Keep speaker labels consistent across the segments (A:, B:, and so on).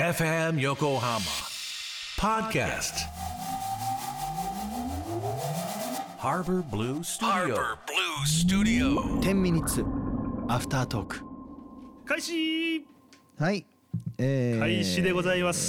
A: FM Yokohama Podcast Harbor Blue Studio
B: 10ミニッツアフタートーク
C: 開始
B: はい、
C: 開始でございます、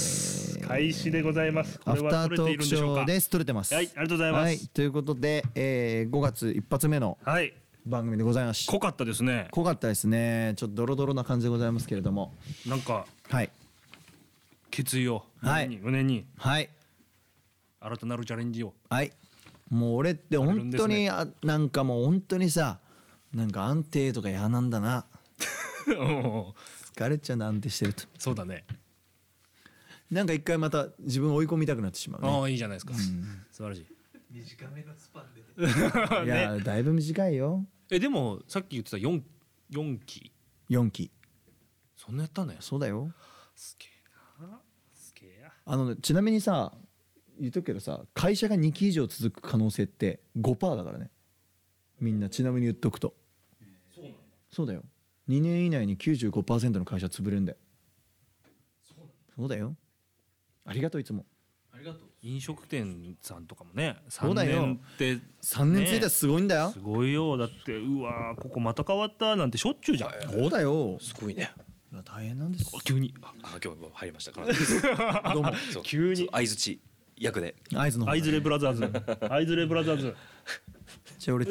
C: 開始でございます。こ
B: アフ
C: れは
B: タートークショーです。撮れてます。
C: はい、ありがとうございます。
B: はい、ということで、5月一発目の
C: はい、
B: 番組でございます。
C: 濃かったですね。
B: 濃かったですね。ちょっとドロドロな感じでございますけれども、
C: なんか
B: はい
C: 決意を
B: はい
C: 胸に
B: はい
C: 新たなるチャレンジを。
B: はい、もう俺って本当に、なんかもう本当にさ、なんか安定とか嫌なんだな。疲れちゃうな、安定してると。
C: そうだね。
B: なんか一回また自分を追い込みたくなってしまうね。
C: ああ、いいじゃないですか、素晴らしい。
D: 短めのスパンで
B: いや、だいぶ短いよ。
C: でもさっき言ってた4期
B: 4期。
C: そんなやったね。
B: そうだよ。
C: すげえな、すげえや。
B: ちなみにさ、言っとくけどさ、会社が2期以上続く可能性って 5% だからね。みんなちなみに言っとくと。
C: そうなんだ。
B: そうだよ。2年以内に 95% の会社潰れるんだよ。そうだよ。ありがとう、いつも。
D: ありがとう。
C: 飲食店さんとかもね、
B: そうだよ
C: 3年って
B: 3年ついたらすごいんだよ。
C: すごいよ。だってうわー、ここまた変わったなんてしょっちゅうじゃん。
B: そうだよ。
D: すごいね。
B: いや大変なんです。
C: 急に
D: 今日も入りましたから。
B: どうも。
D: そう
C: 急に
D: そう相槌役で。
B: 合図の方
C: アイズレブラザーズアイズレブラザーズ。
B: じゃあ俺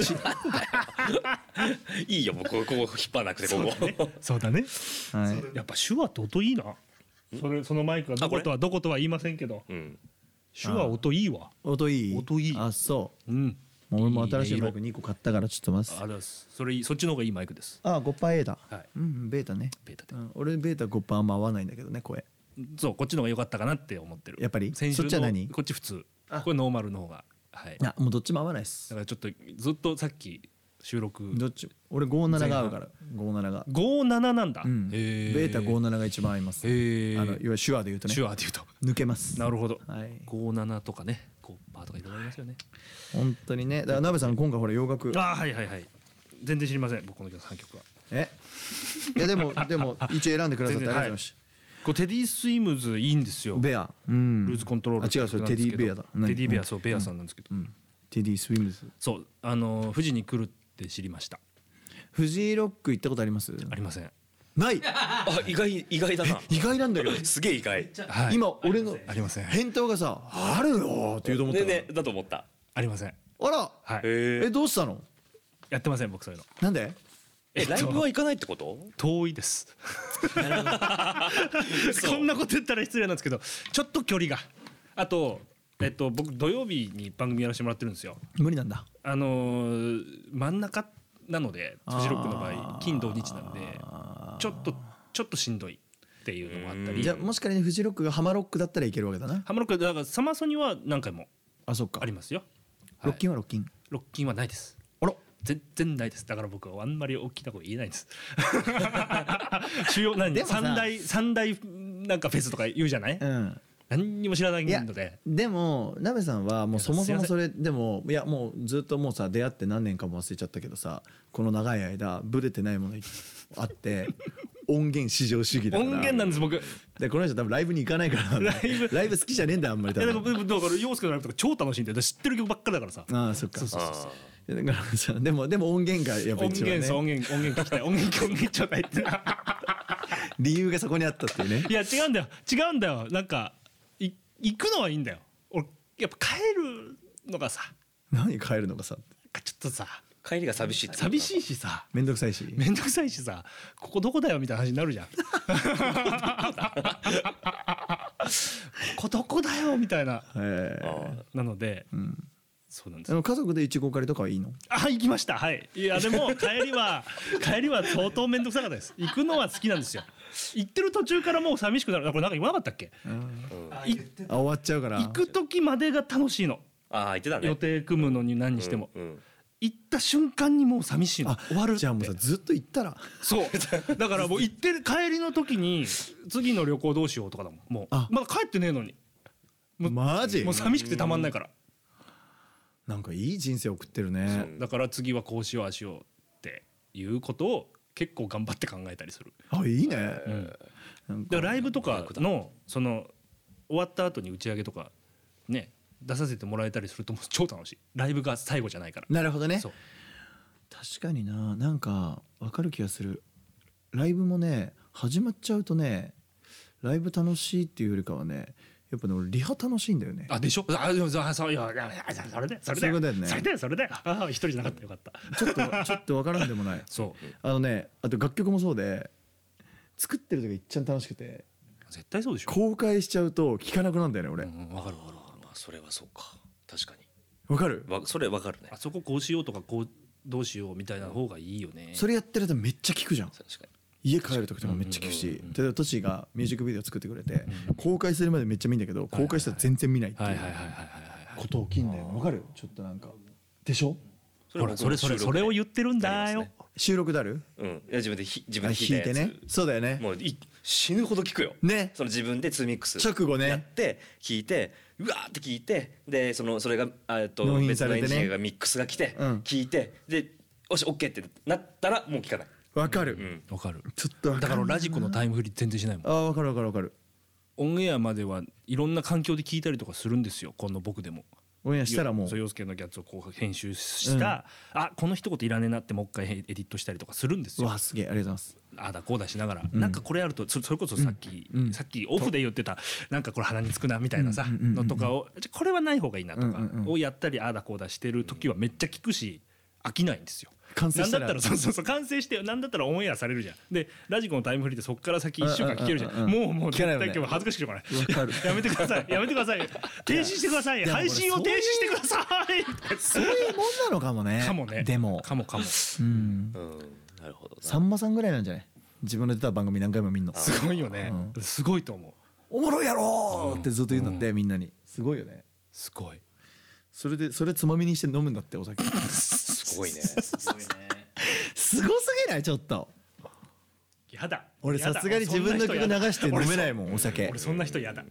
D: いいよ、もうここ引っ張らなくて、ここ。
C: そうだね。
B: はい。
C: やっぱ手話って音いいな。そのマイクがどことは言いませんけど、
D: うん。
C: 手話音いいわ。
B: 音いい。
C: 音いい。
B: あ、そ
C: うん。
B: う。もう俺も新しいマイク
C: いいね
B: 2個買ったからちょっと待つ。
C: あれです。そっちの方がいいマイクです。
B: あ、5%A だ。
C: はい。
B: うんベータね。
C: ベータで。
B: 俺ベータ 5% あんま合わないんだけどね、声。
C: そう、こっちの方が良かったかなって思ってる。
B: やっぱり
C: 先週の
B: そっちは何
C: こっち普通。これノーマルの方が。はい。だ
B: もうどっちも合わないっす。
C: からちょっとずっとさっき収録
B: どっち俺57が合うから。57が。
C: 57なんだ。
B: うん。ベータ57が一番合います。
C: へえ。
B: いわゆる手話で言うとね。
C: 手話で言うと。
B: 抜けます。
C: なるほど。
B: はい
C: 57とかね、5%とかいろいろありますよね。
B: 本当にね。だから鍋さん今回ほら洋楽。
C: はいはいはい。全然知りません、僕この3曲は。
B: いやでも一応選んでくださってありがとうございまし
C: こうテディ・スイムズいいんですよ。
B: た。ベア。うん。
C: ルーズコントロールって
B: あ違う、それテディベアだ。
C: テディベア、そうベアさんなんですけど、
B: テディスウィムズ。
C: そう富士に来るって知りました。
B: フジロック行ったことあります？
C: ありません。
B: ない。
D: あ、意外だな。
B: 意外なんだけど。
D: すげえ意外。
C: はい、
B: 今俺の
C: ありません。
B: 返答がさ、あるよって言うと思った
D: ねだと思った。
C: ありません。
B: あら。
C: はい。
B: どうしたの？
C: やってません僕そういうの。
B: なんで？
D: ライブは行かないってこと？
C: 遠いです。こんなこと言ったら失礼なんですけど、ちょっと距離が。あと僕土曜日に番組やらせてもらってるんですよ。
B: 無理なんだ。
C: 真ん中なので、フジロックの場合金土日なんでちょっとしんどいっていうのもあったり。
B: じゃあもし仮にフジロックがハマロックだったらいけるわけだな。
C: ハマロックだからサマソニは何回も
B: あ、そっか。
C: ありますよ。
B: ロッキンはロッキン。
C: ロッキンはないです。
B: あら。
C: 全然ないです。だから僕はあんまり大きな声言えないんです。主要何
B: でもさ
C: 三大なんかフェスとか言うじゃない？
B: うん。
C: 何にも知らない
B: いや
C: ので。
B: でも鍋さんはもうそもそも
C: いや
B: それでもいやもうずっともうさ出会って何年かも忘れちゃったけどさ、この長い間ブレてないものあって音源至上主義だから。
C: 音源なんです僕。
B: でこの人多分ライブに行かないからライブ好きじゃねえんだよあんまり多
C: いやで
B: 分。
C: もだから陽介のライブとか超楽しいんで、知ってる曲ばっかりだからさ。
B: ああそっか。
C: そうそうそう。
B: いやだからさでも音源がやっぱ
C: 音
B: 一番ね。
C: 源聞きたい。音源ちょうだいって
B: 理由がそこにあったっていうね。
C: いや違うんだよ。なんか行くのはいいんだよ。俺やっぱ帰るのがさ、
B: 何帰るのかさ
C: ちょっとさ
D: 帰りが寂しいって。
C: 寂しいしさ、
B: めんどくさいし。
C: めんどくさいしさ、ここどこだよみたいな話になるじゃん。ここどこだよみたいな。なので、そうなんですよ。
B: 家族でイチゴ狩りとかはいいの？
C: 行きました。はい。いやでも帰りは相当めんどくさかったです。行くのは好きなんですよ。行ってる途中からもう寂しくなる。これなんか言わなかったっけ？
B: 終わっちゃうから。
C: 行く時までが楽しいの。
D: 言ってたね。
C: 予定組むのに何にしても。行った瞬間にもう寂しいの。終わるって。
B: じゃあもうさずっと行ったら。
C: そうだからもう行ってる帰りの時に次の旅行どうしようとかだもん。もうまだ帰ってねえのに。
B: マジ？
C: もう寂しくてたまんないから。
B: なんかいい人生送ってるね。
C: だから次はこうしようああしようっていうことを結構頑張って考えたりする。
B: あ、いいね。 なん
C: だからライブとかのその終わった後に打ち上げとかね出させてもらえたりするともう超楽しい。ライブが最後じゃないから。
B: なるほどね。
C: そう
B: 確かにな、なんか分かる気がする。ライブもね始まっちゃうとね、ライブ楽しいっていうよりかはね、やっぱね俺リハ楽しいんだよね。
C: あでしょ。あそういやそれでそれ
B: そういうことだよね
C: それでそれであ一人じゃなかったよかった。
B: ちょっと分からんでもない。
C: そう
B: あと楽曲もそうで、作ってる時が一番楽しくて、
C: 絶対そうでしょ。
B: 公開しちゃうと聴かなくなるんだよね俺。
C: わかるわかる。
D: まあそれはそうか、確かに
B: わかる？
D: それわかるね。
C: あそここうしようとかこうどうしようみたいな方がいいよね。
B: それやってるとめっちゃ聴くじゃん。
D: 確かに
B: 家帰る時とかめっちゃ聴くし、例えばトシがミュージックビデオ作ってくれて、公開するまでめっちゃ見んだけど、公開したら全然見ないっていうこと起きんだよ。わかる？ちょっとなんかでしょ。
C: ほらそれを言ってるんだよ。
B: 収録だる？
D: いや自分で弾い
B: 弾いてね。そうだよね。
D: もう死ぬほど聞くよ
B: ね。
D: その自分で2ミックス
B: 直後ね
D: やって弾いてうわーって聞いて、でそれが
B: 納品
D: 別の
B: されてね
D: エンジニアがミックスが来て聞いて、でよし OK ってなったらもう聞かない。
B: わかる。
C: わかる。
B: ちょっとわかる。
C: だからラジコのタイムフリー全然しないもん。
B: ああわかるわかるわかる。
C: オンエアまではいろんな環境で聞いたりとかするんですよ。この僕でも。
B: オンエアしたらもう
C: そう陽介のギャッツをこう編集した、この一言いらねえなってもう一回エディットしたりとかするんですよ。
B: わすげえありがとうございます。
C: あだこうだしながら、なんかこれあるとそれこそさっきオフで言ってたなんかこれ鼻につくなみたいなさのとかをこれはない方がいいなとかをやったりあだこうだしてる時はめっちゃ聞くし飽きないんですよ。
B: 完成したら
C: なんだったらそう完成してなんだったらオンエアされるじゃん。でラジコのタイムフリーでそっから先1週間聞けるじゃん。もう絶対今日恥ずかしくてこれやめてくださいやめてください停止してください配信を停止してください。
B: そういうもんなのかもね。
C: かもね。
B: でも
C: かも
D: なるほどな。
B: さんまさんぐらいなんじゃない？自分の出た番組何回も見んの。
C: すごいよね。すごいと思う。
B: おもろいやろーってずっと言うんだってみんなに。すごいよね。
C: すごい。
B: それつまみにして飲むんだってお酒。
D: すごいね。
B: すごすぎないちょっと。
C: やだ。
B: 俺さすがに自分の曲流して飲めないもんお酒。
C: 俺そんな人やだ。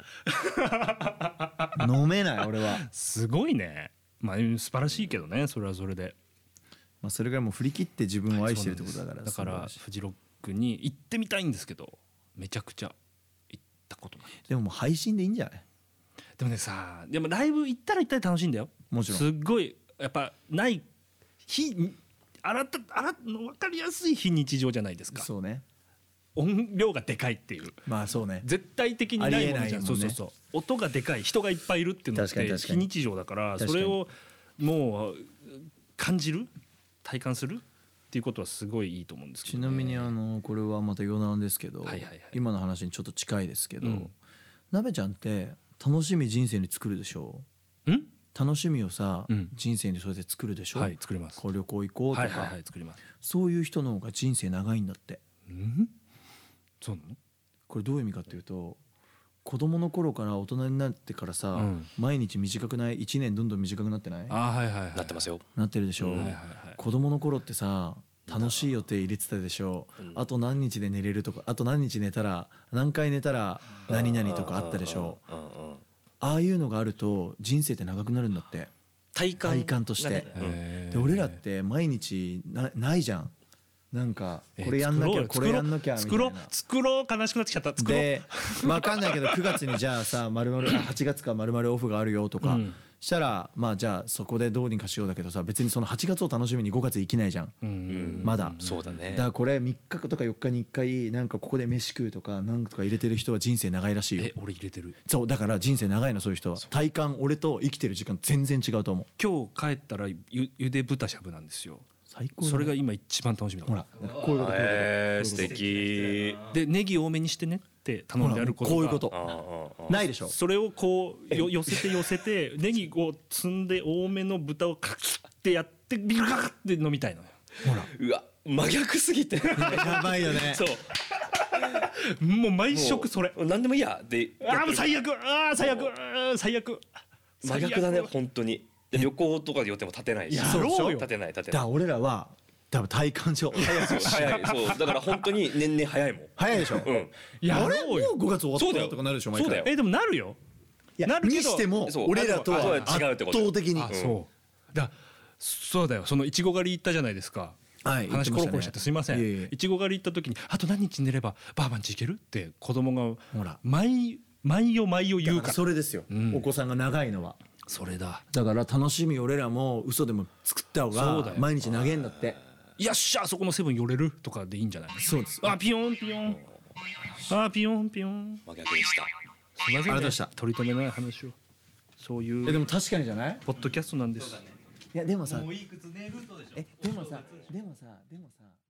B: 飲めない俺は。
C: すごいね。まあ素晴らしいけどねそれはそれで。
B: まあそれぐらいもう振り切って自分を愛してるってことだから。
C: だからフジロックに行ってみたいんですけどめちゃくちゃ行ったことない。
B: でももう配信でいいんじゃない？
C: でもねさでもライブ行ったら楽しいんだよ。
B: もちろん。
C: すっごいやっぱない分かりやすい非日常じゃないですか。
B: そうね。
C: 音量がでかいっていう。
B: まあそうね。
C: 絶対的にないものじゃん。
B: ありえないもんね。
C: そう音がでかい人がいっぱいいるっていうのって非日常だからそれをもう感じる体感するっていうことはすごいいいと思うんですけど、ね、
B: ちなみにこれはまた余談ですけど、今の話にちょっと近いですけど、なべちゃんって楽しみ人生に作るでしょ？楽しみをさ、人生にそれで作るでしょ？
C: はい作ります。
B: こう旅行行こうとか、
C: 作ります。
B: そういう人の方が人生長いんだって。
C: そうなの？
B: これどういう意味かっていうと、子供の頃から大人になってからさ、毎日短くない？1年どんどん短くなってない？
D: なってますよ。
B: なってるでしょ。子供の頃ってさ楽しい予定入れてたでしょ。あと何日で寝れるとか、あと何日寝たら何回寝たら何々とかあったでしょ。ああいうのがあると人生って長くなるんだって。体感として。で俺らって毎日ないじゃん。なんかこれやんなきゃこれやんなきゃみたいな。
C: 作ろう悲しくなってきちゃった。
B: で分かんないけど9月にじゃあさ8月か丸々オフがあるよとかしたら、まあじゃあそこでどうにかしようだけどさ、別にその8月を楽しみに5月生きないじゃん。まだ。
D: そうだね。
B: だからこれ3日とか4日に1回なんかここで飯食うとかなんとか入れてる人は人生長いらしいよ。
C: 俺入れてる。
B: そうだから人生長いのそういう人は。体感俺と生きてる時間全然違うと思う。
C: 今日帰ったらゆで豚しゃぶなんですよ。
B: 最高。
C: それが今一番楽しみだ。
B: ほらこういうこと。
D: 素敵。
C: でネギ多めにしてねって頼んであることが
B: こういうことないでしょ。
C: それをこう寄せてネギを積んで多めの豚をカキッってやってビルカカって飲みたいのよ。
B: ほら
D: うわ真逆すぎて
B: やばいよね。
C: そうもう毎食それ。
D: 何でもいいやで。
C: もう最悪最悪
D: 真逆だね本当に。旅行とかで寄っても立てないし。立てない。だ
B: から俺らは多分体感上早い。
D: そうだから本当に年々早いもん。
B: 早いでしょ。あれもう5月終わったよとかなるでしょ。
D: そうだよ。
C: でもなるよ。
B: なるけどにしても俺らとは圧倒的に。
C: そうだそうだよ。そのいちご狩り行ったじゃないですか。
B: はい
C: 話コロコロしちゃってすいませ
B: いえいえ
C: ん。いちご狩り行った時にあと何日寝ればばあばんち行けるって子供が
B: ほら
C: 毎夜言うから。
B: それですよ、
C: ん
B: お子さんが長いのは。
C: それだ。
B: だから楽しみ俺らも嘘でも作った方
C: そうだよ
B: が毎日投げんだって。
C: よっしゃそこのセブン寄れるとかでいいんじゃない。
B: そうです。
C: あピヨンピヨン。あピヨンピヨン。
D: 真逆でした。
C: すいませんね。
B: ありがとうございました
C: 取り留めない話を。そういう
B: でも確かにじゃない？
C: ポッドキャストなんです。
B: いやでもさ、
E: もういくつ寝るとでしょ。
B: でもさ